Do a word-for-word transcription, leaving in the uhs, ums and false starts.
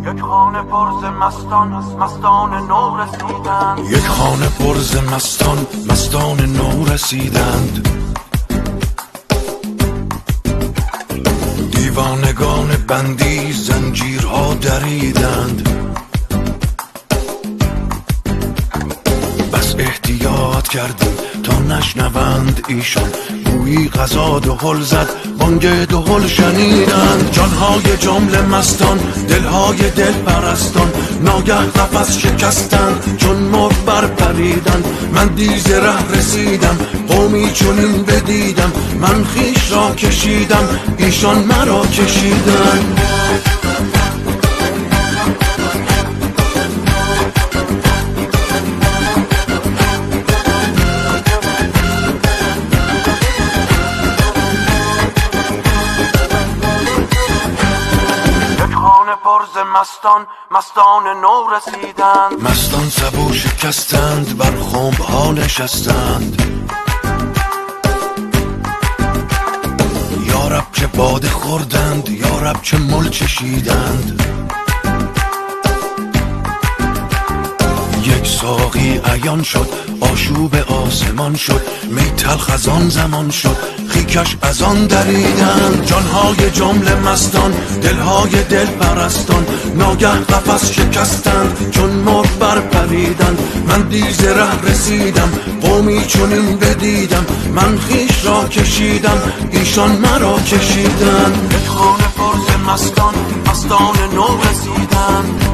یک خانه پر ز مستان مستان نو رسیدند یک خانه پر ز مستان مستان نو رسیدند دیوانگان بندی زنجیرها دریدند بس احتیاط کردیم تا نشنوند ایشان گویی قضا دهل زد بانگ دهل شنیدند جانهای جمله مستان دلهای دل پرستان ناگه قفس شکستند چون مرغ برپریدند من دیز ره رسیدم قومی چنین بدیدم من خویش را کشیدم ایشان مرا کشیدند پر ز مستان مستان نو رسیدند مستان سبو شکستند بر خنب ها نشستند یارب چه باده خوردند یارب چه مل چشیدند یک ساقی عیان شد آشوب آسمان شد می تلخ از آن زمان شد خیکش از آن دریدند جانهای جمله مستان دلهای دل پرستان ناگه قفس شکستند چون مرغ برپریدند من دیز ره رسیدم قومی چنین بدیدم من خویش را کشیدم ایشان مرا کشیدند یک خانه پر ز مستان مستان نو رسیدند